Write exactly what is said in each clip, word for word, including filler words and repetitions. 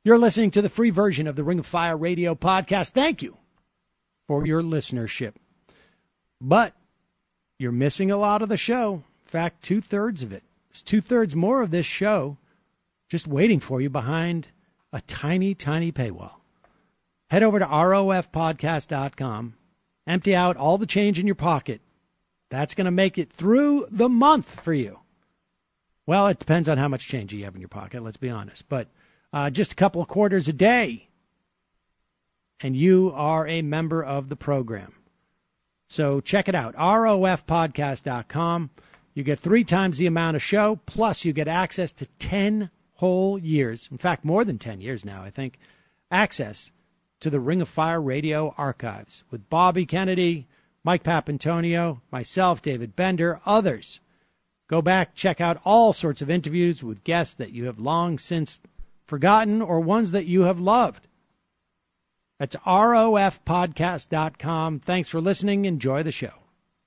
You're listening to the free version of the Ring of Fire radio podcast. Thank you for your listenership. But you're missing a lot of the show. In fact, two-thirds of it. There's two-thirds more of this show just waiting for you behind a tiny, tiny paywall. Head over to R O F podcast dot com. Empty out all the change in your pocket. That's going to make it through the month for you. Well, it depends on how much change you have in your pocket, let's be honest. But uh, just a couple of quarters a day, and you are a member of the program. So check it out, R O F podcast dot com. You get three times the amount of show, plus you get access to ten whole years. In fact, more than ten years now, I think. Access to the Ring of Fire radio archives with Bobby Kennedy, Mike Papantonio, myself, David Bender, others. Go back, check out all sorts of interviews with guests that you have long since forgotten or ones that you have loved. That's R O F podcast dot com. Thanks for listening. Enjoy the show.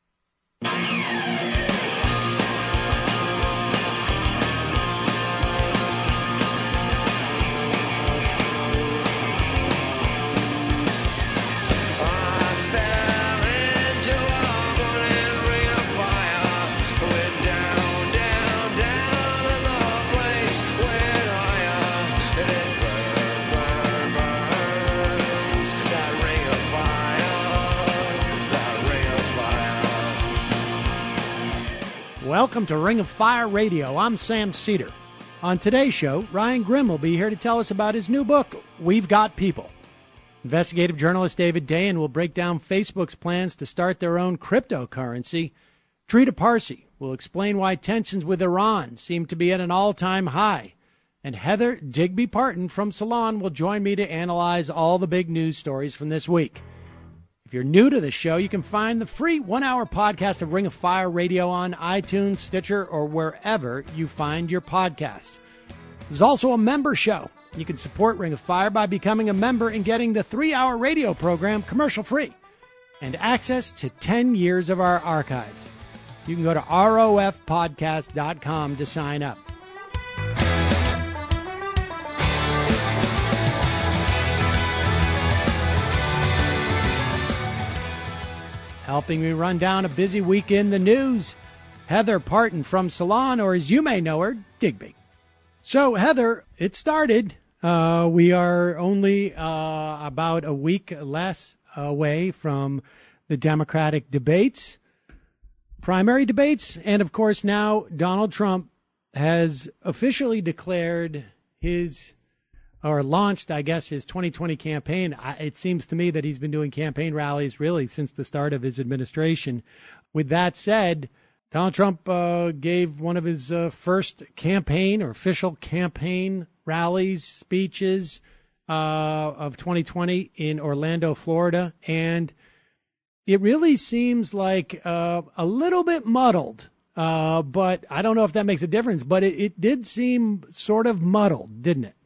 Welcome to Ring of Fire Radio. I'm Sam Cedar. On today's show, Ryan Grimm will be here to tell us about his new book, We've Got People. Investigative journalist David Dayen will break down Facebook's plans to start their own cryptocurrency. Trita Parsi will explain why tensions with Iran seem to be at an all-time high. And Heather Digby Parton from Salon will join me to analyze all the big news stories from this week. If you're new to the show, you can find the free one-hour podcast of Ring of Fire Radio on iTunes, Stitcher, or wherever you find your podcasts. There's also a member show. You can support Ring of Fire by becoming a member and getting the three-hour radio program commercial-free and access to ten years of our archives. You can go to R O F podcast dot com to sign up. Helping me run down a busy week in the news, Heather Parton from Salon, or as you may know her, Digby. So, Heather, it started. Uh, we are only uh, about a week less away from the Democratic debates, primary debates, and of course now Donald Trump has officially declared his or launched, I guess, his twenty twenty campaign. It seems to me that he's been doing campaign rallies really since the start of his administration. With that said, Donald Trump uh, gave one of his uh, first campaign or official campaign rallies, speeches uh, of twenty twenty in Orlando, Florida. And it really seems like uh, a little bit muddled, uh, but I don't know if that makes a difference. But it, it did seem sort of muddled, didn't it?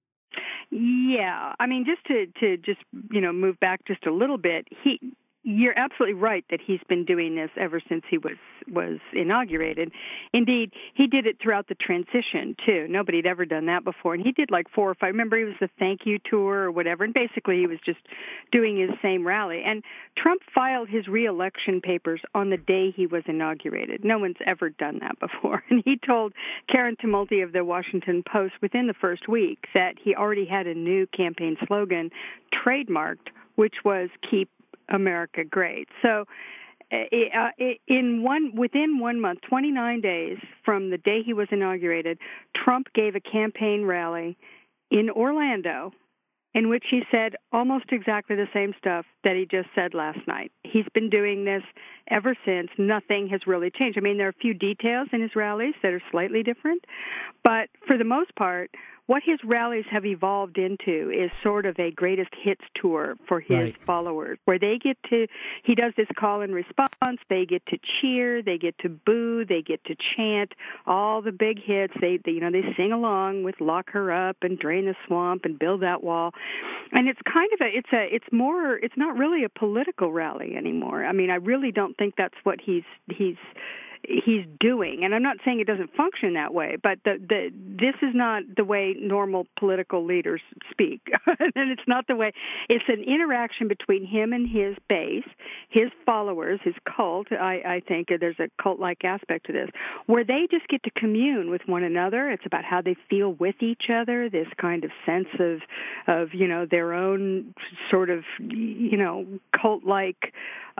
Yeah, I mean, just to, to just, you know, move back just a little bit, he, you're absolutely right that he's been doing this ever since he was, was inaugurated. Indeed, he did it throughout the transition, too. Nobody had ever done that before. And he did like four or five. Remember, he was the thank you tour or whatever. And basically, he was just doing his same rally. And Trump filed his reelection papers on the day he was inaugurated. No one's ever done that before. And he told Karen Tumulty of the Washington Post within the first week that he already had a new campaign slogan trademarked, which was keep America great. So uh, in one within one month, twenty-nine days from the day he was inaugurated, Trump gave a campaign rally in Orlando in which he said almost exactly the same stuff that he just said last night. He's been doing this ever since. Nothing has really changed. I mean, there are a few details in his rallies that are slightly different, but for the most part, what his rallies have evolved into is sort of a greatest hits tour for his right. followers, where they get to, he does this call and response, they get to cheer, they get to boo, they get to chant all the big hits. They, they you know, they sing along with Lock Her Up and Drain the Swamp and Build That Wall. And it's kind of a, it's a, it's more, it's not really a political rally anymore. I mean, I really don't think that's what he's, he's, he's doing. And I'm not saying it doesn't function that way, but the, the this is not the way normal political leaders speak. And it's not the way, it's an interaction between him and his base, his followers, his cult. I, I think there's a cult-like aspect to this, where they just get to commune with one another. It's about how they feel with each other, this kind of sense of, of you know, their own sort of, you know, cult-like,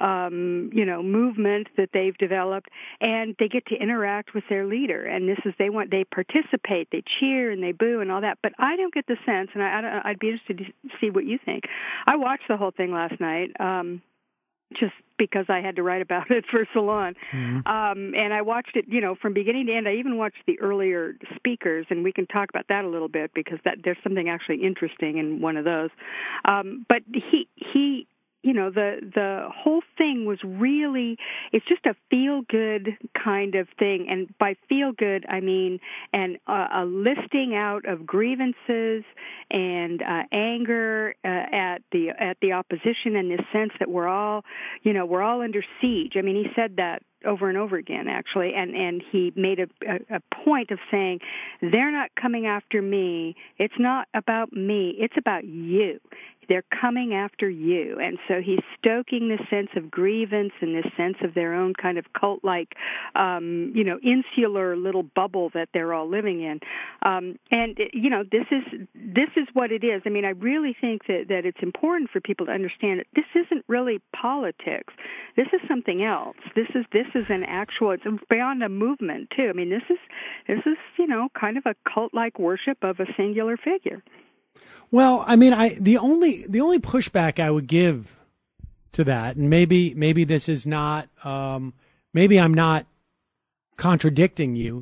um, you know, movement that they've developed, and they get to interact with their leader. And this is, they want, they participate, they cheer and they boo and all that. But I don't get the sense, and I, I, I'd be interested to see what you think. I watched the whole thing last night, um, just because I had to write about it for Salon. Mm-hmm. Um, and I watched it, you know, from beginning to end. I even watched the earlier speakers, and we can talk about that a little bit, because that there's something actually interesting in one of those. Um, but he, he, you know, the the whole thing was really, it's just a feel-good kind of thing. And by feel-good, I mean an, uh, a listing out of grievances and uh, anger uh, at the at the opposition, in this sense that we're all, you know, we're all under siege. I mean, he said that over and over again, actually, and, and he made a, a, a point of saying, they're not coming after me. It's not about me. It's about you. They're coming after you. And so he's stoking this sense of grievance and this sense of their own kind of cult-like, um, you know, insular little bubble that they're all living in. Um, and, you know, this is this is what it is. I mean, I really think that, that it's important for people to understand that this isn't really politics. This is something else. This is this is an actual, it's beyond a movement, too. I mean, this is, this is, you know, kind of a cult-like worship of a singular figure. Well, I mean, I the only the only pushback I would give to that, and maybe maybe this is not, um, maybe I'm not contradicting you,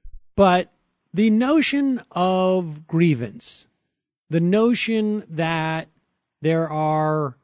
but the notion of grievance, the notion that there are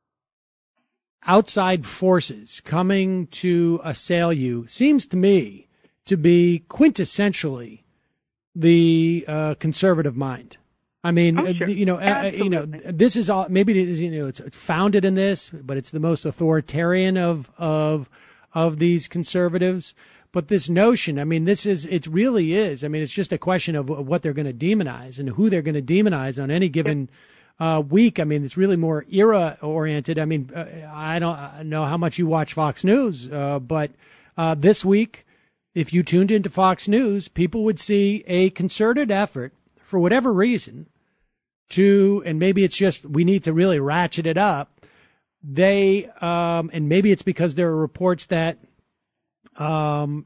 outside forces coming to assail you, seems to me to be quintessentially the uh, conservative mind. I mean, oh, sure. you know, uh, you know, this is all, maybe it is, you know, it's, it's founded in this, but it's the most authoritarian of, of, of these conservatives. But this notion, I mean, this is, it really is. I mean, it's just a question of what they're going to demonize and who they're going to demonize on any given uh, week. I mean, it's really more era oriented. I mean, uh, I don't know how much you watch Fox News, uh, but uh, this week, if you tuned into Fox News, people would see a concerted effort, for whatever reason, to, and maybe it's just we need to really ratchet it up. They, um, and maybe it's because there are reports that um,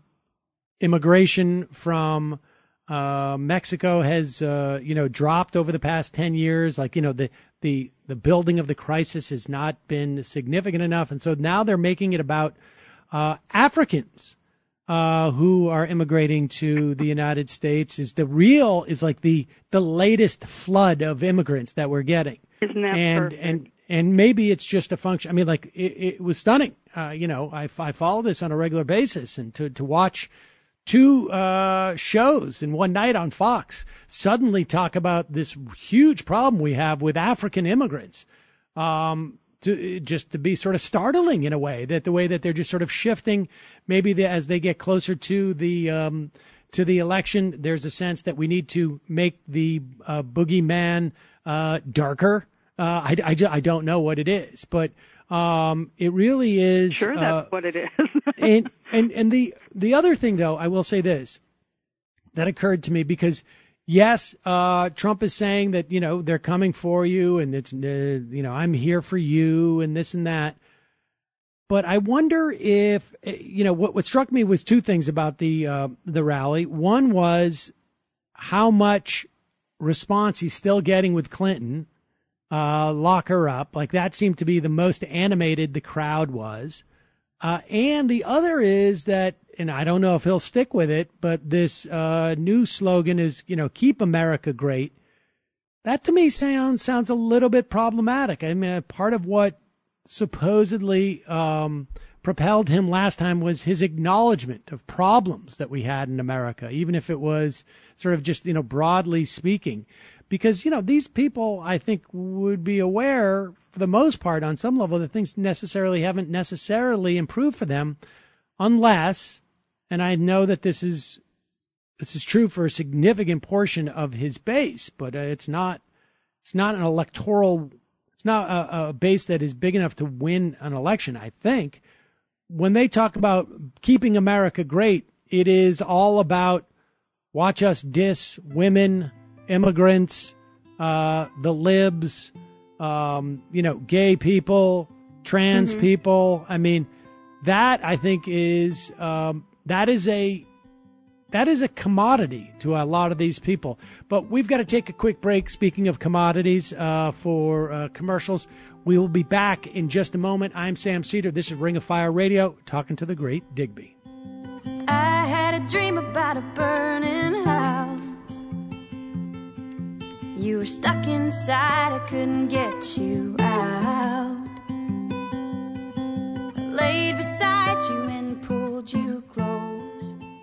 immigration from uh, Mexico has, uh, you know, dropped over the past ten years. Like, you know, the, the, the building of the crisis has not been significant enough. And so now they're making it about uh, Africans Uh, who are immigrating to the United States. Is the real, is like the, the latest flood of immigrants that we're getting. Isn't that and, perfect? and, and maybe it's just a function. I mean, like, it, it was stunning. Uh, you know, I, I follow this on a regular basis, and to, to watch two, uh, shows in one night on Fox suddenly talk about this huge problem we have with African immigrants. Um, To, just to be sort of startling in a way, that the way that they're just sort of shifting, maybe the, as they get closer to the um, to the election, there's a sense that we need to make the uh, boogeyman uh, darker. Uh, I, I, I don't know what it is, but um, it really is. Sure, that's uh, what it is. and and and the the other thing, though, I will say this, that occurred to me, because yes, uh, Trump is saying that, you know, they're coming for you, and it's, uh, you know, I'm here for you and this and that. But I wonder if, you know, what, what struck me was two things about the, uh, the rally. One was how much response he's still getting with Clinton, uh, lock her up. Like, that seemed to be the most animated the crowd was. Uh, and the other is that, and I don't know if he'll stick with it, but this uh, new slogan is, you know, keep America great. That to me sounds sounds a little bit problematic. I mean, part of what supposedly um, propelled him last time was his acknowledgement of problems that we had in America, even if it was sort of just, you know, broadly speaking. Because, you know, these people, I think, would be aware, for the most part, on some level, that things necessarily haven't necessarily improved for them, unless And I know that this is this is true for a significant portion of his base, but uh, it's not it's not an electoral, it's not a, a base that is big enough to win an election, I think. When they talk about keeping America great, it is all about watch us diss women, immigrants, uh, the libs, um, you know, gay people, trans mm-hmm. people. I mean, that I think is um, that is a that is a commodity to a lot of these people. But we've got to take a quick break. Speaking of commodities, uh, for uh, commercials, we will be back in just a moment. I'm Sam Cedar. This is Ring of Fire Radio, talking to the great Digby. I had a dream about a burning house. You were stuck inside, I couldn't get you out. I laid beside you and pulled you close.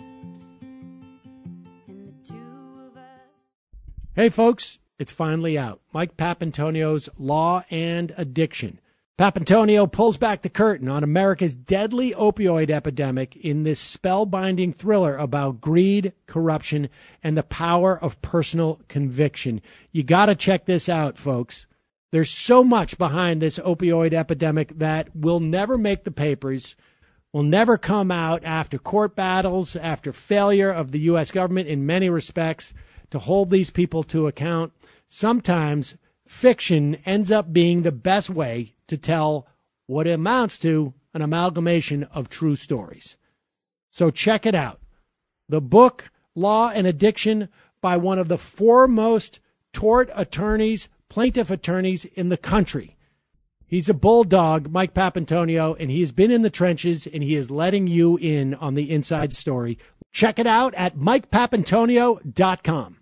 And the two of us. Hey folks, it's finally out. Mike Papantonio's Law and Addiction. Papantonio pulls back the curtain on America's deadly opioid epidemic in this spellbinding thriller about greed, corruption, and the power of personal conviction. You got to check this out, folks. There's so much behind this opioid epidemic that will never make the papers, will never come out after court battles, after failure of the U S government in many respects to hold these people to account. Sometimes fiction ends up being the best way to tell what amounts to an amalgamation of true stories. So check it out. The book, Law and Addiction, by one of the foremost tort attorneys, plaintiff attorneys in the country. He's a bulldog, Mike Papantonio, and he has been in the trenches, and he is letting you in on the inside story. Check it out at mike papantonio dot com.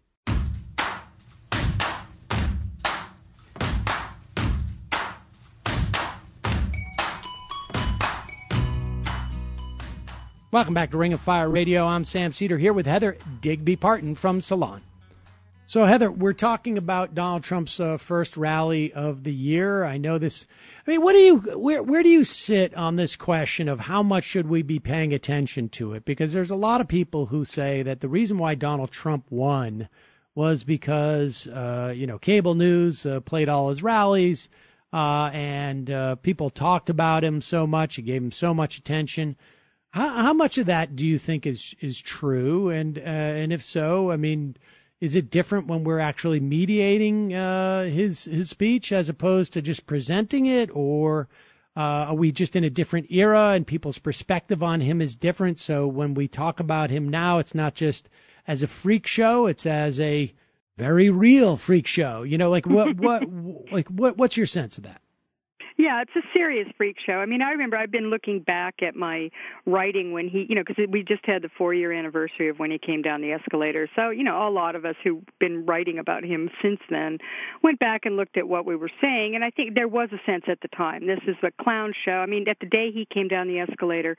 Welcome back to Ring of Fire Radio. I'm Sam Cedar here with Heather Digby Parton from Salon. So, Heather, we're talking about Donald Trump's uh, first rally of the year. I know this. I mean, what do you where where do you sit on this question of how much should we be paying attention to it? Because there's a lot of people who say that the reason why Donald Trump won was because uh, you know cable news uh, played all his rallies uh, and uh, people talked about him so much. It gave him so much attention. How, how much of that do you think is is true? And uh, and if so, I mean, is it different when we're actually mediating uh, his his speech as opposed to just presenting it, or uh, are we just in a different era and people's perspective on him is different? So when we talk about him now, it's not just as a freak show; it's as a very real freak show. You know, like what what like what what's your sense of that? Yeah, it's a serious freak show. I mean, I remember I've been looking back at my writing when he, you know, because we just had the four-year anniversary of when he came down the escalator. So, you know, a lot of us who've been writing about him since then went back and looked at what we were saying. And I think there was a sense at the time, this is a clown show. I mean, at the day he came down the escalator,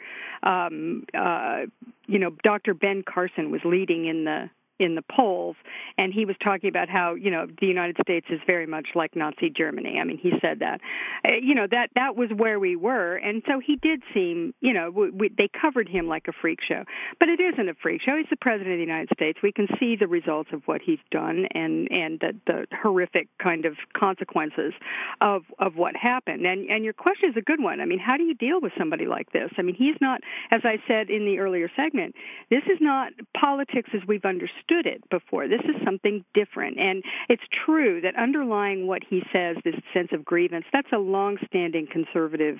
um, uh, you know, Doctor Ben Carson was leading in the in the polls, and he was talking about how, you know, the United States is very much like Nazi Germany. I mean, he said that. Uh, you know, that that was where we were, and so he did seem, you know, we, we, they covered him like a freak show. But it isn't a freak show. He's the President of the United States. We can see the results of what he's done and, and the, the horrific kind of consequences of, of what happened. And, and your question is a good one. I mean, how do you deal with somebody like this? I mean, he's not, as I said in the earlier segment, this is not politics as we've understood it before. This is something different. And it's true that underlying what he says, this sense of grievance, that's a long-standing conservative,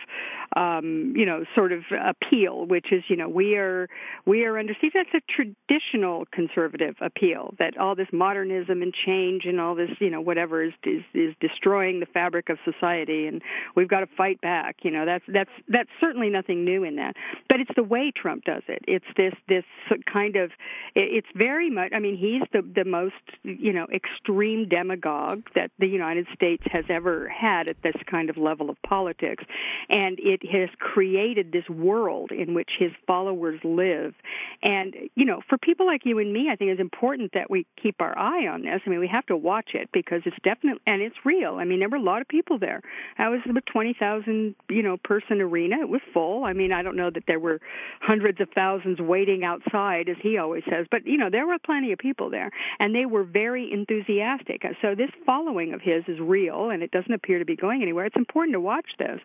um, you know, sort of appeal, which is, you know, we are we are under siege. That's a traditional conservative appeal, that all this modernism and change and all this, you know, whatever is is, is destroying the fabric of society, and we've got to fight back. You know, that's that's that's certainly nothing new in that. But it's the way Trump does it. It's this this kind of, it's very much, I mean, he's the, the most, you know, extreme demagogue that the United States has ever had at this kind of level of politics. And it has created this world in which his followers live. And, you know, for people like you and me, I think it's important that we keep our eye on this. I mean, we have to watch it because it's definitely, and it's real. I mean, there were a lot of people there. I was in a twenty thousand, you know, person arena. It was full. I mean, I don't know that there were hundreds of thousands waiting outside, as he always says, but, you know, there were plenty of people there, and they were very enthusiastic. So this following of his is real, and it doesn't appear to be going anywhere. It's important to watch this.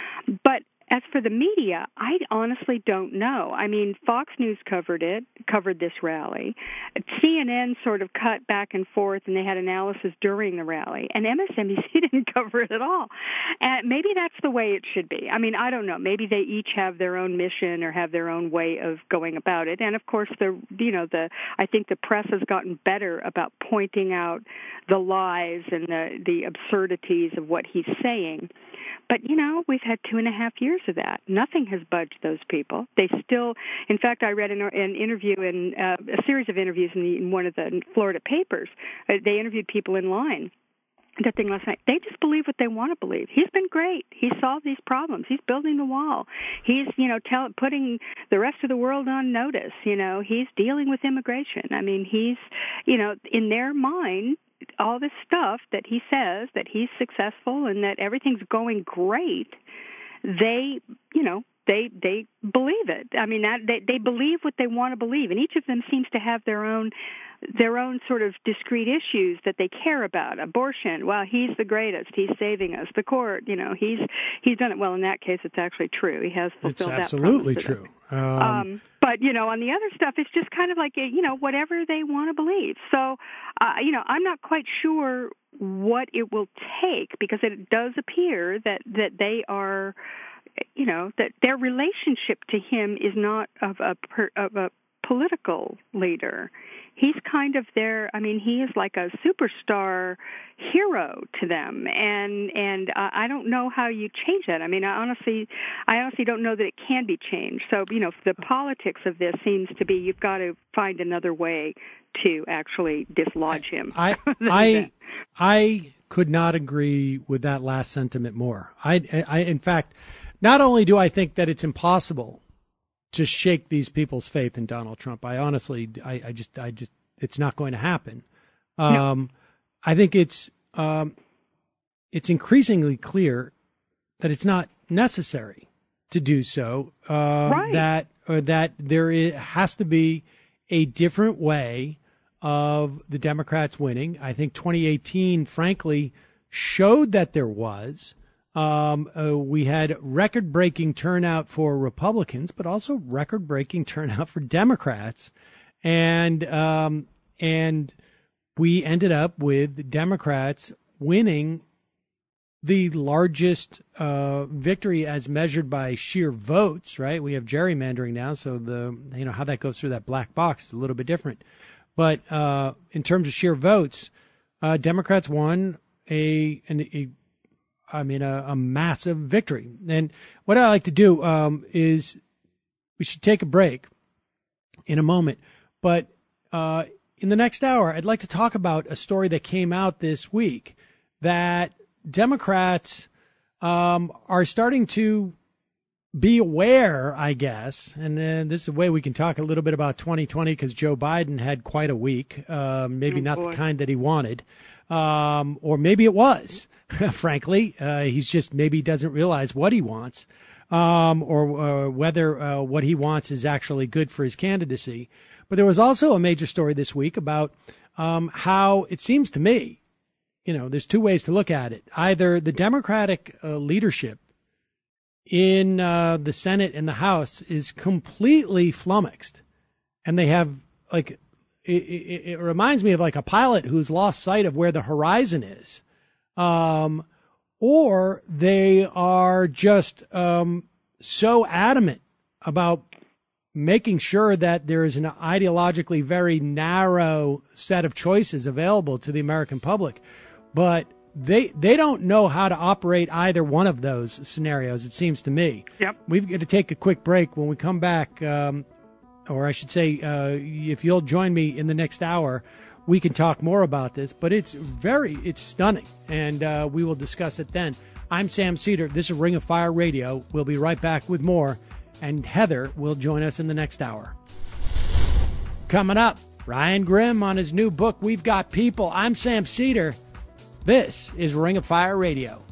But as for the media, I honestly don't know. I mean, Fox News covered it, covered this rally. C N N sort of cut back and forth, and they had analysis during the rally. And M S N B C didn't cover it at all. And maybe that's the way it should be. I mean, I don't know. Maybe they each have their own mission or have their own way of going about it. And of course, the you know the I think the press has gotten better about pointing out the lies and the the absurdities of what he's saying. But, you know, we've had two and a half years of that. Nothing has budged those people. They still, in fact, I read an, an interview in uh, a series of interviews in, the, in one of the Florida papers. Uh, they interviewed people in line. That thing last night. They just believe what they want to believe. He's been great. He solved these problems. He's building the wall. He's, you know, tell, putting the rest of the world on notice. You know, he's dealing with immigration. I mean, he's, you know, in their mind, all this stuff that he says, that he's successful and that everything's going great, they, you know, they they believe it. I mean, that they, they believe what they want to believe, and each of them seems to have their own their own sort of discrete issues that they care about. Abortion, well, he's the greatest. He's saving us. The court, you know, he's he's done it. Well, in that case, it's actually true. He has fulfilled that. It's absolutely that true. Um, Um, but, you know, on the other stuff, it's just kind of like, you know, whatever they want to believe. So, uh, you know, I'm not quite sure what it will take, because it does appear that, that they are, you know, that their relationship to him is not of a, per, of a political leader. He's kind of their, I mean, he is like a superstar hero to them, and and uh, I don't know how you change that. I mean, I honestly, I honestly don't know that it can be changed. So, you know, the politics of this seems to be you've got to find another way to actually dislodge him. I I I could not agree with that last sentiment more. I, I in fact, not only do I think that it's impossible to shake these people's faith in Donald Trump, I honestly, I, I just, I just, it's not going to happen. Um, no. I think it's, um, it's increasingly clear that it's not necessary to do so. Um, right. That, or that there is, has to be a different way of the Democrats winning. I think twenty eighteen, frankly, showed that there was. Um, uh, we had record-breaking turnout for Republicans, but also record-breaking turnout for Democrats, and um, and we ended up with Democrats winning the largest uh, victory as measured by sheer votes. Right? We have gerrymandering now, so the you know how that goes through that black box is a little bit different. But uh, in terms of sheer votes, uh, Democrats won a an, a I mean, a, a massive victory. And what I like to do um, is we should take a break in a moment. But uh, in the next hour, I'd like to talk about a story that came out this week that Democrats um, are starting to be aware, I guess. And uh, this is a way we can talk a little bit about twenty twenty, because Joe Biden had quite a week, uh, maybe oh, not boy. the kind that he wanted. Um, or maybe it was. Frankly, uh, he's just maybe doesn't realize what he wants, um, or uh, whether uh, what he wants is actually good for his candidacy. But there was also a major story this week about um, how it seems to me, you know, there's two ways to look at it. Either the Democratic uh, leadership in uh, the Senate and the House is completely flummoxed, and they have like it, it, it reminds me of like a pilot who's lost sight of where the horizon is. Um, or they are just um, so adamant about making sure that there is an ideologically very narrow set of choices available to the American public. But they they don't know how to operate either one of those scenarios, it seems to me. Yep. We've got to take a quick break. When we come back, um, or I should say, uh, if you'll join me in the next hour, we can talk more about this. But it's very, it's stunning, and uh, we will discuss it then. I'm Sam Cedar. This is Ring of Fire Radio. We'll be right back with more, and Heather will join us in the next hour. Coming up, Ryan Grim on his new book, We've Got People. I'm Sam Cedar. This is Ring of Fire Radio.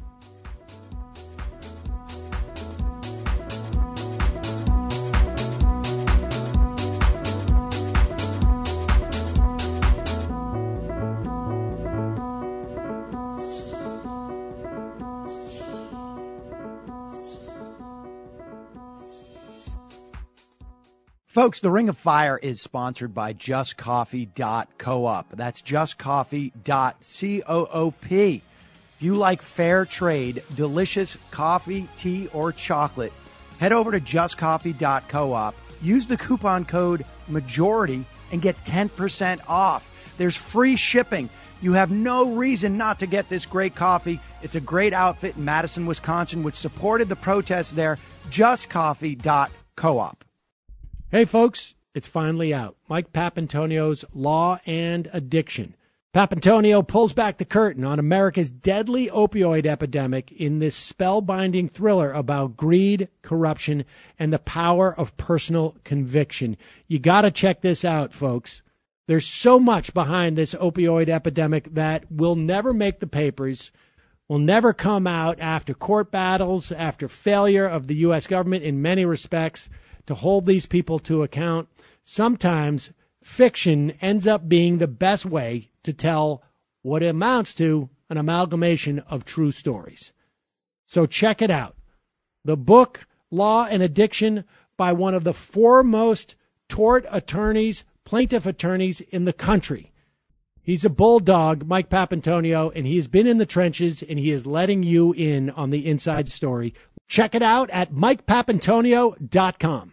Folks, the Ring of Fire is sponsored by just coffee dot coop. That's just coffee dot coop. If you like fair trade, delicious coffee, tea, or chocolate, head over to just coffee dot coop. Use the coupon code MAJORITY and get ten percent off. There's free shipping. You have no reason not to get this great coffee. It's a great outfit in Madison, Wisconsin, which supported the protests there. just coffee dot coop. Hey, folks, it's finally out. Mike Papantonio's Law and Addiction. Papantonio pulls back the curtain on America's deadly opioid epidemic in this spellbinding thriller about greed, corruption, and the power of personal conviction. You got to check this out, folks. There's so much behind this opioid epidemic that will never make the papers, will never come out after court battles, after failure of the U S government in many respects to hold these people to account. Sometimes fiction ends up being the best way to tell what amounts to an amalgamation of true stories. So check it out. The book, Law and Addiction, by one of the foremost tort attorneys, plaintiff attorneys in the country. He's a bulldog, Mike Papantonio, and he has been in the trenches, and he is letting you in on the inside story. Check it out at mike papantonio dot com.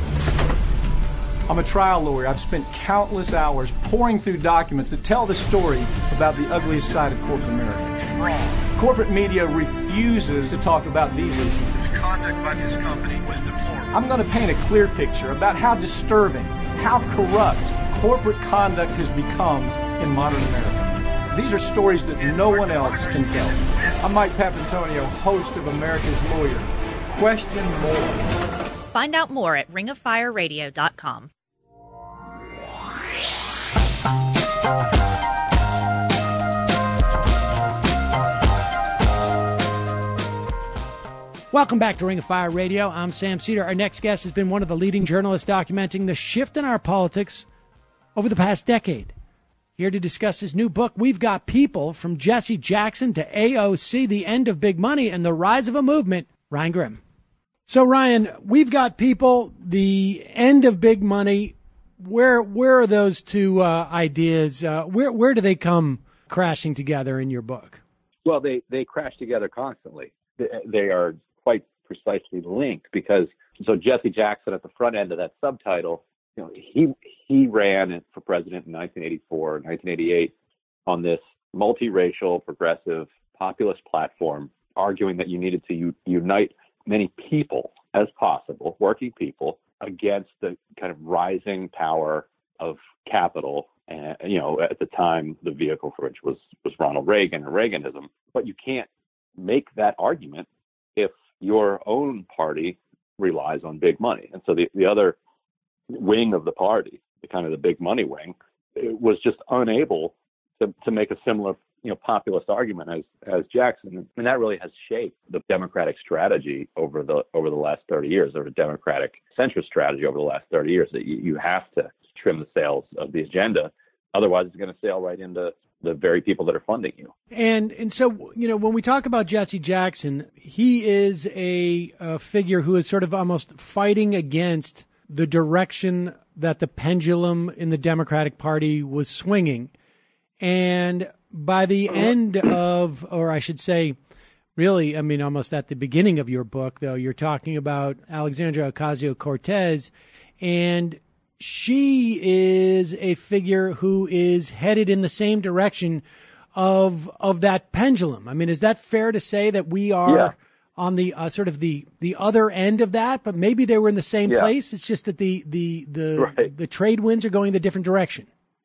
I'm a trial lawyer. I've spent countless hours pouring through documents that tell the story about the ugliest side of corporate America. Fraud. Corporate media refuses to talk about these issues. The conduct by this company was deplorable. I'm going to paint a clear picture about how disturbing, how corrupt corporate conduct has become in modern America. These are stories that no one else can tell. I'm Mike Papantonio, host of America's Lawyer. Question more. Find out more at ring of fire radio dot com. Welcome back to Ring of Fire Radio. I'm Sam Cedar. Our next guest has been one of the leading journalists documenting the shift in our politics over the past decade. Here to discuss his new book, We've Got People, From Jesse Jackson to A O C, The End of Big Money and the Rise of a Movement, Ryan Grim. So, Ryan, We've Got People, The End of Big Money. Where where are those two uh, ideas? Uh, where where do they come crashing together in your book? Well, they, they crash together constantly. They, they are quite precisely linked because, so Jesse Jackson at the front end of that subtitle, you know, he he ran for president in nineteen eighty-four, nineteen eighty-eight on this multiracial, progressive, populist platform, arguing that you needed to u- unite many people as possible, working people, against the kind of rising power of capital. And, you know, at the time, the vehicle for which was, was Ronald Reagan and Reaganism. But you can't make that argument if your own party relies on big money. And so the, the other wing of the party, the kind of the big money wing, it was just unable to, to make a similar, you know, populist argument as as Jackson, and that really has shaped the Democratic strategy over the over the last thirty years, or the Democratic centrist strategy over the last thirty years. That you, you have to trim the sails of the agenda, otherwise it's going to sail right into the very people that are funding you. And and so, you know, when we talk about Jesse Jackson, he is a, a figure who is sort of almost fighting against the direction that the pendulum in the Democratic Party was swinging. And by the end of, or I should say, really, I mean, almost at the beginning of your book, though, you're talking about Alexandria Ocasio-Cortez, and she is a figure who is headed in the same direction of of that pendulum. I mean, is that fair to say that we are yeah. on the uh, sort of the, the other end of that, but maybe they were in the same yeah. place. It's just that the the the, right. the trade winds are going the different direction.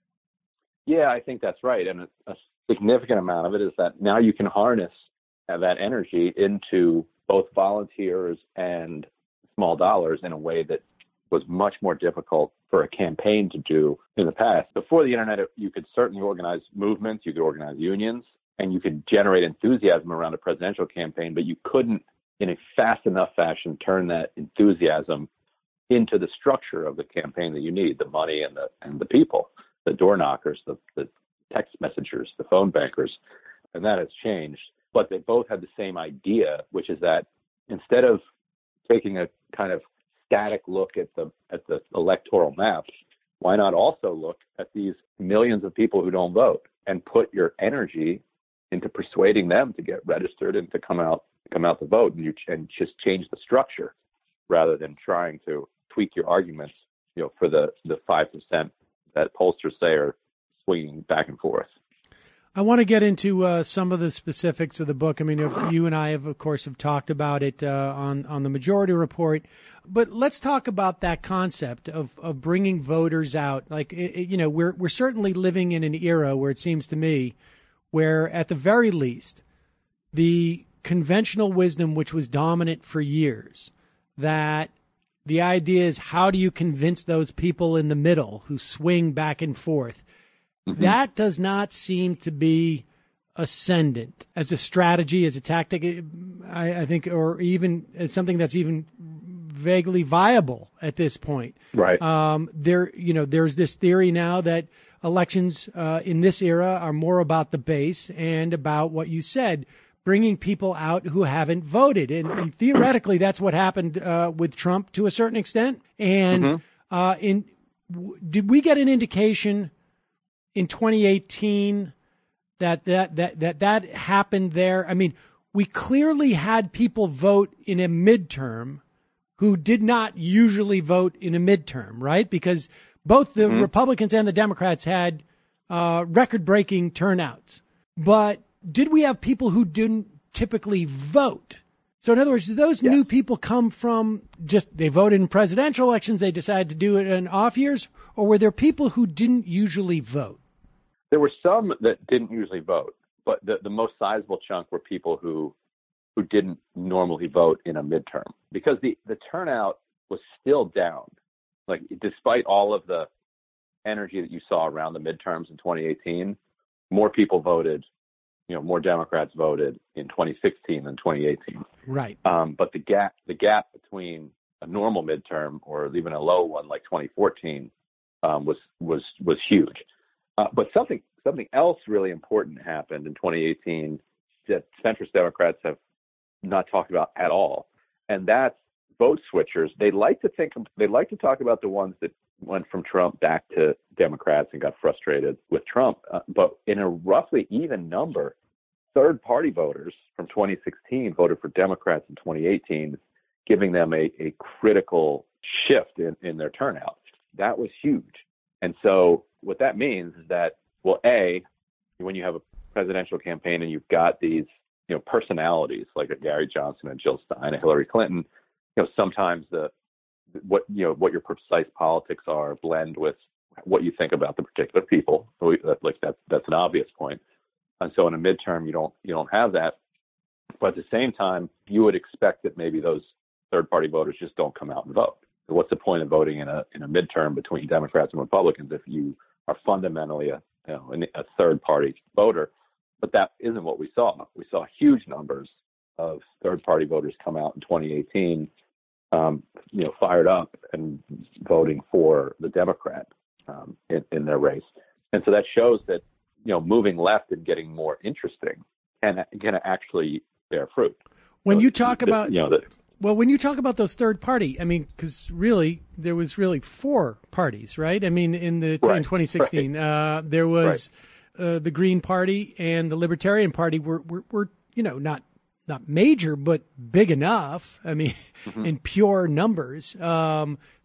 Yeah, I think that's right. And a, a significant amount of it is that now you can harness that energy into both volunteers and small dollars in a way that was much more difficult for a campaign to do in the past. Before the internet, you could certainly organize movements, you could organize unions, and you could generate enthusiasm around a presidential campaign, but you couldn't, in a fast enough fashion, turn that enthusiasm into the structure of the campaign that you need, the money and the and the people, the door knockers, the, the text messengers, the phone bankers, and that has changed. But they both had the same idea, which is that instead of taking a kind of static look at the at the electoral map, why not also look at these millions of people who don't vote and put your energy into persuading them to get registered and to come out come out to vote, and you and just change the structure rather than trying to tweak your arguments, you know, for the the five percent that pollsters say are swinging back and forth. I want to get into uh, some of the specifics of the book. I mean, if you and I have, of course, have talked about it uh, on on the Majority Report, but let's talk about that concept of of bringing voters out. Like, it, you know, we're we're certainly living in an era where it seems to me, where at the very least, the conventional wisdom, which was dominant for years, that the idea is how do you convince those people in the middle who swing back and forth? Mm-hmm. That does not seem to be ascendant as a strategy, as a tactic, I, I think, or even as something that's even vaguely viable at this point. Right. Um, there, you know, there's this theory now that elections uh, in this era are more about the base and about what you said, bringing people out who haven't voted. And, and theoretically, that's what happened uh, with Trump to a certain extent. And mm-hmm. uh, in w- did we get an indication in twenty eighteen that that, that that that happened there? I mean, we clearly had people vote in a midterm who did not usually vote in a midterm, right? Because both the mm-hmm. Republicans and the Democrats had uh, record-breaking turnouts. But did we have people who didn't typically vote? So in other words, did those yeah. new people come from just they voted in presidential elections, they decided to do it in off years, or were there people who didn't usually vote? There were some that didn't usually vote, but the, the most sizable chunk were people who who didn't normally vote in a midterm because the, the turnout was still down. Like, despite all of the energy that you saw around the midterms in twenty eighteen, more people voted, you know, more Democrats voted in twenty sixteen than twenty eighteen. Right. Um, but the gap, the gap between a normal midterm or even a low one like twenty fourteen um, was was was huge. Uh, but something something else really important happened in twenty eighteen that centrist Democrats have not talked about at all, and that's vote switchers. They like to think they like to talk about the ones that went from Trump back to Democrats and got frustrated with Trump. Uh, but in a roughly even number, third-party voters from twenty sixteen voted for Democrats in twenty eighteen, giving them a, a critical shift in, in their turnout. That was huge. And so what that means is that, well, A, when you have a presidential campaign and you've got these, you know, personalities like a Gary Johnson and Jill Stein and Hillary Clinton, you know, sometimes the what you know what your precise politics are blend with what you think about the particular people. Like that's that's an obvious point. And so in a midterm, you don't you don't have that. But at the same time, you would expect that maybe those third-party voters just don't come out and vote. So what's the point of voting in a in a midterm between Democrats and Republicans if you are fundamentally a you know a third-party voter? But that isn't what we saw. We saw huge numbers of third-party voters come out in twenty eighteen, um, you know, fired up and voting for the Democrat um, in, in their race. And so that shows that, you know, moving left and getting more interesting can, can actually bear fruit. When so you talk the, about, you know, the, well, when you talk about those third party, I mean, because really there was really four parties, right? I mean, in the right, in twenty sixteen, right. uh, there was. Right. Uh, the Green Party and the Libertarian Party were, were, were, you know, not not major, but big enough. I mean, mm-hmm. in pure numbers. Um,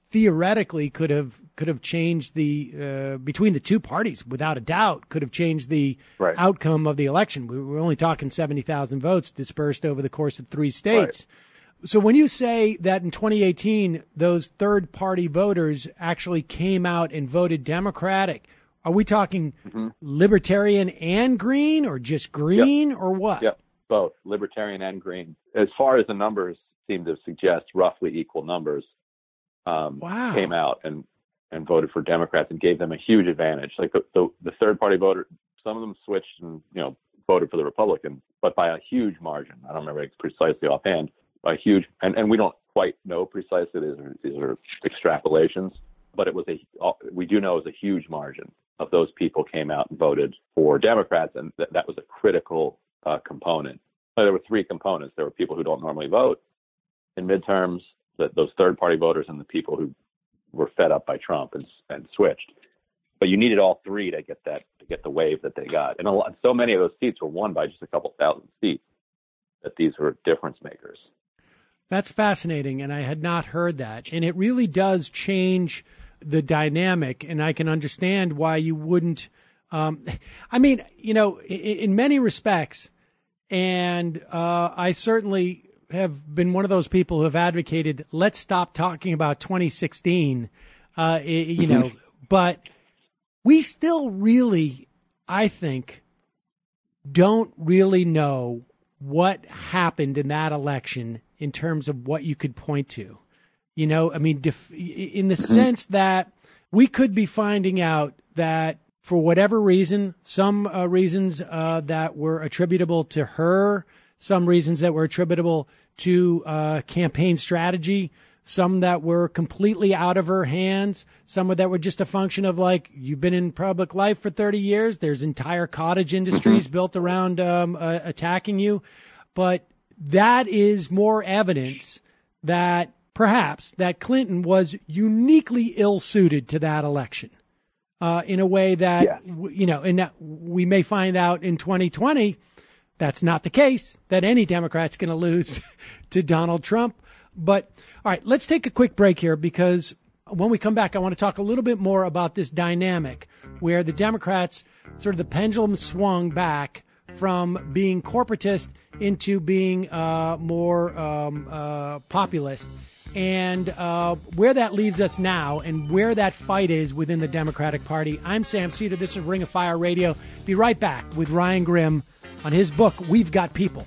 theoretically could have could have changed the uh, between the two parties, without a doubt, could have changed the right. outcome of the election. We were only talking seventy thousand votes dispersed over the course of three states. Right. So when you say that in twenty eighteen, those third party voters actually came out and voted Democratic, are we talking mm-hmm. libertarian and green, or just green, yep. or what? Yep, both libertarian and green. As far as the numbers seem to suggest, roughly equal numbers um, wow. came out and, and voted for Democrats and gave them a huge advantage. Like the, the, the third party voter, some of them switched and you know voted for the Republican, but by a huge margin. I don't remember precisely offhand. By a huge, and, and we don't quite know precisely. These are, these are extrapolations, but it was a. We do know it was a huge margin of those people came out and voted for Democrats, and th- that was a critical uh, component. So there were three components. There were people who don't normally vote in midterms, that those third-party voters, and the people who were fed up by Trump and, and switched. But you needed all three to get that to get the wave that they got, and a lot, so many of those seats were won by just a couple thousand seats that these were difference makers. That's fascinating, and I had not heard that. And it really does change the dynamic, and I can understand why you wouldn't. Um, I mean, you know, in, in many respects, and uh, I certainly have been one of those people who have advocated, let's stop talking about twenty sixteen, uh, you know, but we still really, I think, don't really know what happened in that election in terms of what you could point to. You know, I mean, def- in the sense that we could be finding out that for whatever reason, some uh, reasons uh, that were attributable to her, some reasons that were attributable to uh, campaign strategy, some that were completely out of her hands, some that were just a function of, like, you've been in public life for thirty years. There's entire cottage industries built around um, uh, attacking you. But that is more evidence that perhaps that Clinton was uniquely ill-suited to that election uh, in a way that, yeah. you know, and that we may find out in twenty twenty that's not the case, that any Democrat's going to lose to Donald Trump. But, all right, let's take a quick break here, because when we come back, I want to talk a little bit more about this dynamic where the Democrats, sort of the pendulum swung back from being corporatist into being uh, more um, uh, populist, and uh, where that leaves us now and where that fight is within the Democratic Party. I'm Sam Seder. This is Ring of Fire Radio. Be right back with Ryan Grim on his book, We've Got People.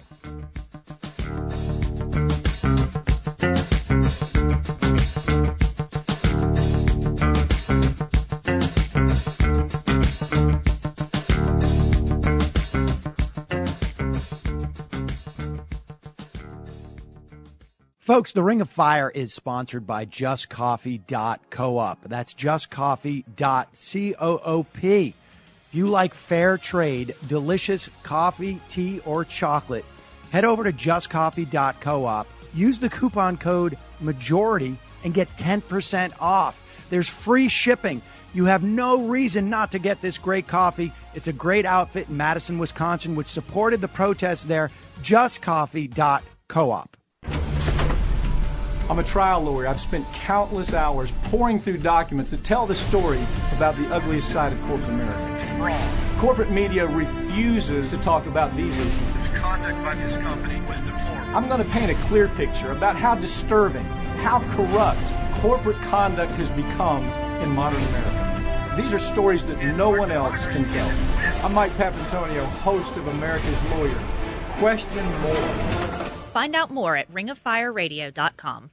Folks, the Ring of Fire is sponsored by just coffee dot coop. That's just coffee dot coop. If you like fair trade, delicious coffee, tea, or chocolate, head over to just coffee dot coop. Use the coupon code MAJORITY and get ten percent off. There's free shipping. You have no reason not to get this great coffee. It's a great outfit in Madison, Wisconsin, which supported the protests there. just coffee dot coop. I'm a trial lawyer. I've spent countless hours pouring through documents that tell the story about the ugliest side of corporate America. Fraud. Corporate media refuses to talk about these issues. The conduct by this company was deplorable. I'm going to paint a clear picture about how disturbing, how corrupt corporate conduct has become in modern America. These are stories that no one else can tell. I'm Mike Papantonio, host of America's Lawyer. Question more. Find out more at ring of fire radio dot com.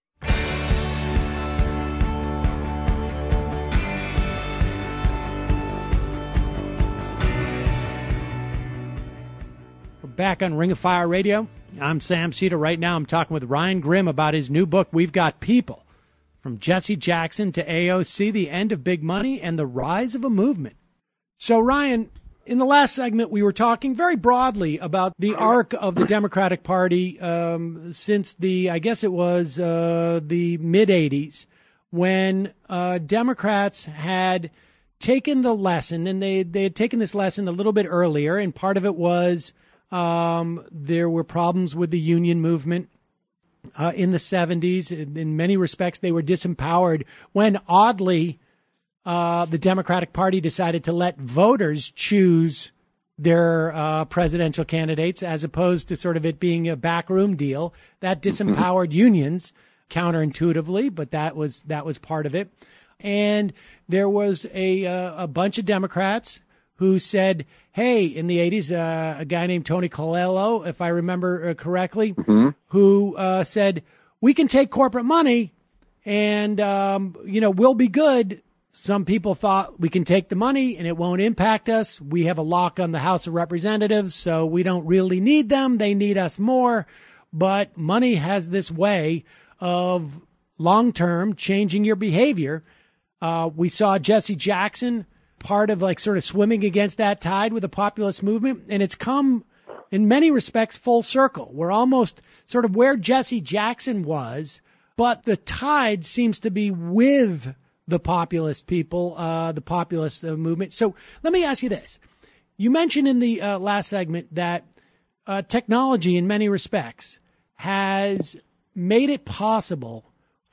We're back on Ring of Fire Radio. I'm Sam Seder. Right now I'm talking with Ryan Grim about his new book, We've Got People. From Jesse Jackson to A O C, the end of big money and the rise of a movement. So, Ryan, in the last segment, we were talking very broadly about the arc of the Democratic Party um, since the, I guess it was uh, the mid-eighties, when uh, Democrats had taken the lesson, and they, they had taken this lesson a little bit earlier, and part of it was um, there were problems with the union movement. uh, in the seventies. In, in many respects, they were disempowered when, oddly, uh, the Democratic Party decided to let voters choose their uh, presidential candidates, as opposed to sort of it being a backroom deal. That disempowered unions counterintuitively, but that was that was part of it. And there was a uh, a bunch of Democrats who said, hey, in the eighties, uh, a guy named Tony Coelho, if I remember uh, correctly, mm-hmm. who uh, said, we can take corporate money and, um, you know, we'll be good. Some people thought we can take the money and it won't impact us. We have a lock on the House of Representatives, so we don't really need them. They need us more. But money has this way of long-term changing your behavior. Uh, we saw Jesse Jackson, part of like sort of swimming against that tide with the populist movement. And it's come in many respects full circle. We're almost sort of where Jesse Jackson was, but the tide seems to be with the populist people, uh, the populist uh, movement. So let me ask you this. You mentioned in the uh, last segment that uh, technology in many respects has made it possible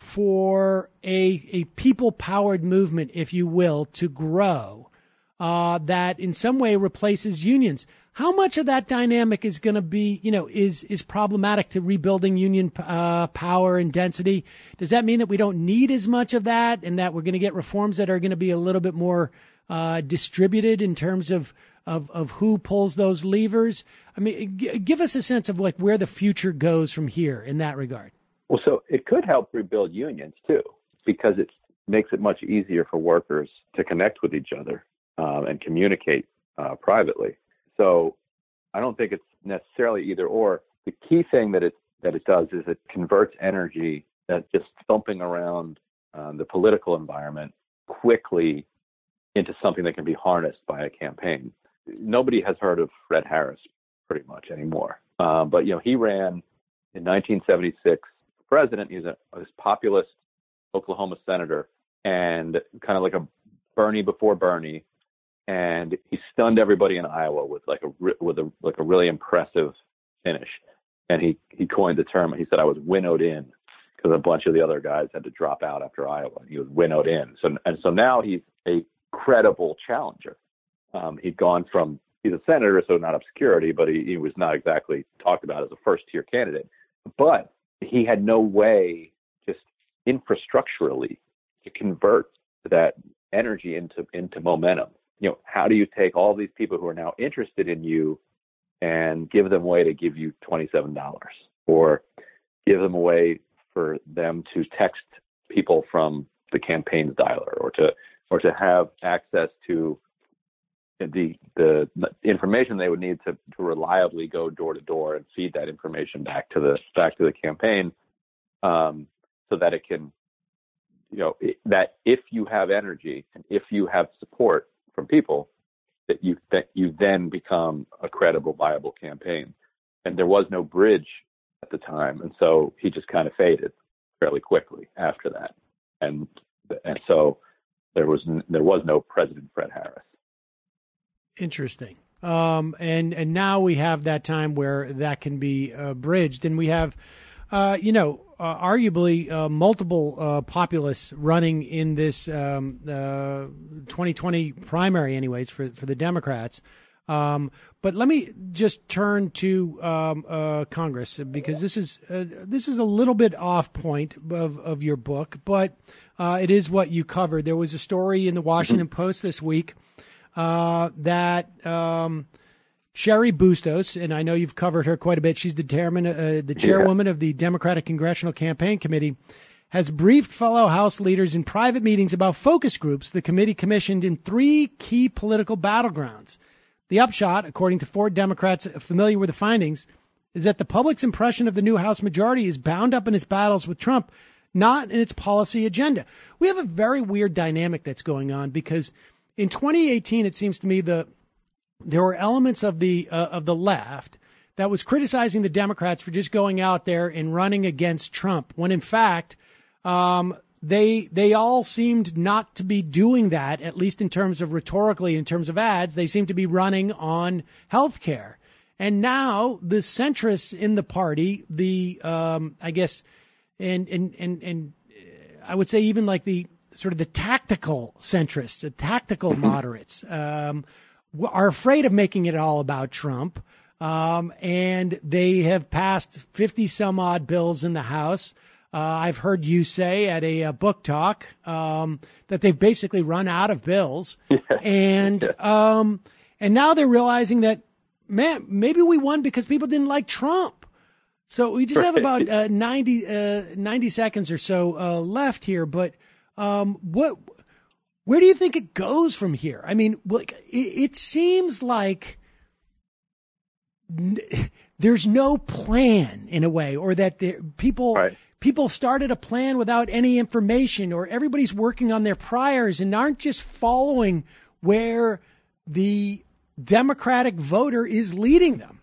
for a a people-powered movement, if you will, to grow, uh, that in some way replaces unions. How much of that dynamic is going to be, you know, is is problematic to rebuilding union uh, power and density? Does that mean that we don't need as much of that, and that we're going to get reforms that are going to be a little bit more uh, distributed in terms of, of of who pulls those levers? I mean, g- give us a sense of like where the future goes from here in that regard. Well, so it could help rebuild unions too, because it makes it much easier for workers to connect with each other um, and communicate uh, privately. So I don't think it's necessarily either or. The key thing that it that it does is it converts energy that's just thumping around um, the political environment quickly into something that can be harnessed by a campaign. Nobody has heard of Fred Harris pretty much anymore, um, but you know he ran in nineteen seventy-six for president. He's a, a populist Oklahoma senator, and kind of like a Bernie before Bernie. And he stunned everybody in Iowa with like a with a like a really impressive finish. And he, he coined the term. He said, "I was winnowed in," because a bunch of the other guys had to drop out after Iowa. And he was winnowed in. So and so now he's a credible challenger. Um, he'd gone from he's a senator, so not obscurity, but he, he was not exactly talked about as a first tier candidate. But he had no way, just infrastructurally, to convert that energy into into momentum. You know, how do you take all these people who are now interested in you and give them a way to give you twenty-seven dollars, or give them a way for them to text people from the campaign's dialer, or to or to have access to the the information they would need to, to reliably go door to door and feed that information back to the back to the campaign, um, so that it can, you know, it, that if you have energy and if you have support from people, that you that you then become a credible, viable campaign. And there was no bridge at the time, and so he just kind of faded fairly quickly after that. And and so there was there was no President Fred Harris. Interesting. Um, and and now we have that time where that can be uh, bridged, and we have, uh, you know, uh, arguably uh, multiple uh, populists running in this um, uh, twenty twenty primary, anyways, for for the Democrats. Um, but let me just turn to um, uh, Congress, because this is uh, this is a little bit off point of, of your book, but uh, it is what you covered. There was a story in the Washington Post this week uh, that um, Cheri Bustos, and I know you've covered her quite a bit. She's the chairman, uh, the chairwoman yeah. of the Democratic Congressional Campaign Committee, has briefed fellow House leaders in private meetings about focus groups the committee commissioned in three key political battlegrounds. The upshot, according to four Democrats familiar with the findings, is that the public's impression of the new House majority is bound up in its battles with Trump, not in its policy agenda. We have a very weird dynamic that's going on, because in twenty eighteen, it seems to me the there were elements of the uh, of the left that was criticizing the Democrats for just going out there and running against Trump, when in fact um, they they all seemed not to be doing that, at least in terms of rhetorically, in terms of ads. They seemed to be running on health care. And now the centrists in the party, the, um, I guess, and, and, and, and I would say even like the sort of the tactical centrists, the tactical moderates, um, are afraid of making it all about Trump. Um, and they have passed fifty some odd bills in the House. Uh, I've heard you say at a, a book talk, um, that they've basically run out of bills. and, um, and now they're realizing that, man, maybe we won because people didn't like Trump. So we just have about uh, ninety, uh, ninety seconds or so uh, left here. But um, what, where do you think it goes from here? I mean, like, it, it seems like n- there's no plan in a way, or that there, people right. people started a plan without any information, or everybody's working on their priors and aren't just following where the Democratic voter is leading them.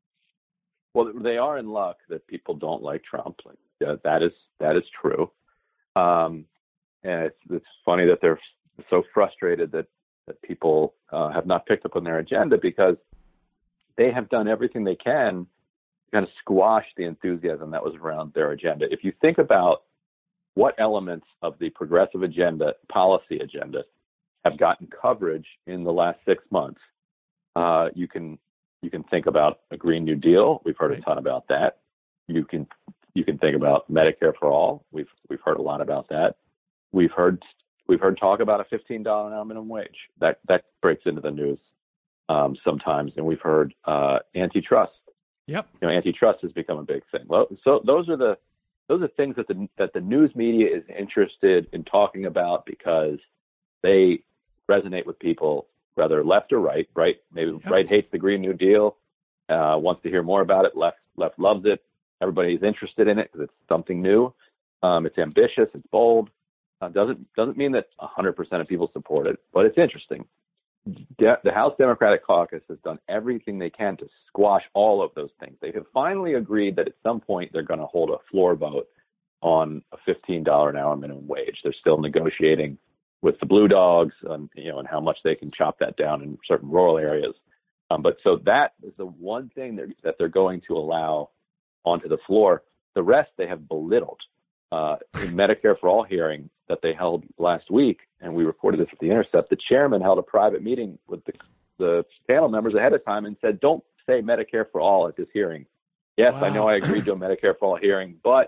Well, they are in luck that people don't like Trump. Like, uh, that is that is true. Um, and it's, it's funny that they're so frustrated that that people uh, have not picked up on their agenda, because they have done everything they can to kind of squash the enthusiasm that was around their agenda. If you think about what elements of the progressive agenda, policy agenda, have gotten coverage in the last six months, uh, you can you can think about a Green New Deal. We've heard a ton about that. You can you can think about Medicare for all. We've we've heard a lot about that. We've heard we've heard talk about a fifteen dollars an hour minimum wage. That that breaks into the news um, sometimes, and we've heard uh, antitrust. Yep. You know, antitrust has become a big thing. Well, so those are the those are things that the that the news media is interested in talking about, because they resonate with people, whether left or right. Right, maybe yep. right hates the Green New Deal, uh, wants to hear more about it. Left left loves it. Everybody's interested in it because it's something new. Um, it's ambitious. It's bold. Uh, doesn't doesn't mean that one hundred percent of people support it, but it's interesting. De- the House Democratic Caucus has done everything they can to squash all of those things. They have finally agreed that at some point they're going to hold a floor vote on a fifteen dollars an hour minimum wage. They're still negotiating with the Blue Dogs, on, you know, and how much they can chop that down in certain rural areas. Um, but so that is the one thing they're, that they're going to allow onto the floor. The rest they have belittled. Uh, in Medicare for All hearing that they held last week, and we reported this at The Intercept, the chairman held a private meeting with the, the panel members ahead of time and said, don't say Medicare for All at this hearing. Yes, wow. I know I agreed to a Medicare for All hearing, but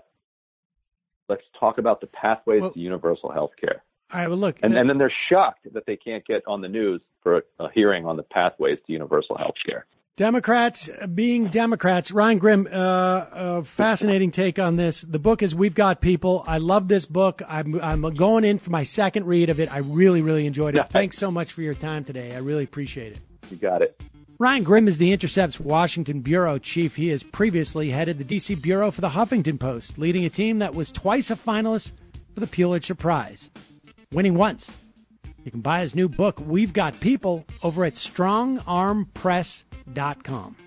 let's talk about the pathways well, to universal health care. All right, well, look. And, and then they're shocked that they can't get on the news for a, a hearing on the pathways to universal health care. Democrats being Democrats. Ryan Grim, uh, a fascinating take on this. The book is We've Got People. I love this book. I'm, I'm going in for my second read of it. I really, really enjoyed it. Thanks so much for your time today. I really appreciate it. You got it. Ryan Grim is The Intercept's Washington bureau chief. He has previously headed the D C bureau for the Huffington Post, leading a team that was twice a finalist for the Pulitzer Prize, winning once. You can buy his new book, We've Got People, over at strong arm press dot com.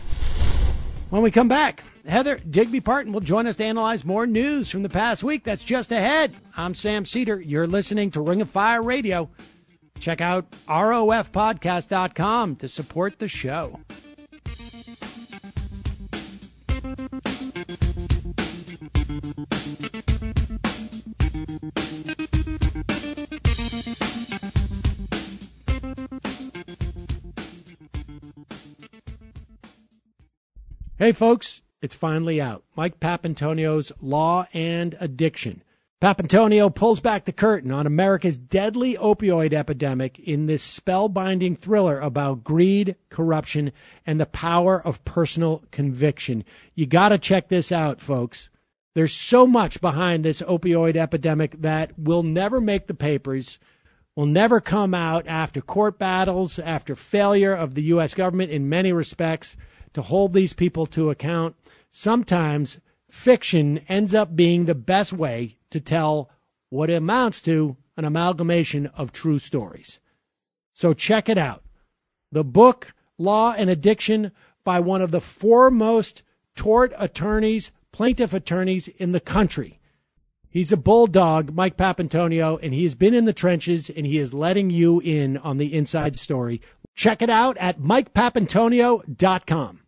When we come back, Heather Digby Parton will join us to analyze more news from the past week that's just ahead. I'm Sam Cedar. You're listening to Ring of Fire Radio. Check out R O F podcast dot com to support the show. Hey, folks, it's finally out. Mike Papantonio's Law and Addiction. Papantonio pulls back the curtain on America's deadly opioid epidemic in this spellbinding thriller about greed, corruption, and the power of personal conviction. You got to check this out, folks. There's so much behind this opioid epidemic that will never make the papers, will never come out after court battles, after failure of the U S government in many respects to hold these people to account. Sometimes fiction ends up being the best way to tell what amounts to an amalgamation of true stories. So check it out. The book, Law and Addiction, by one of the foremost tort attorneys, plaintiff attorneys in the country. He's a bulldog, Mike Papantonio, and he has been in the trenches, and he is letting you in on the inside story. Check it out at mike papantonio dot com.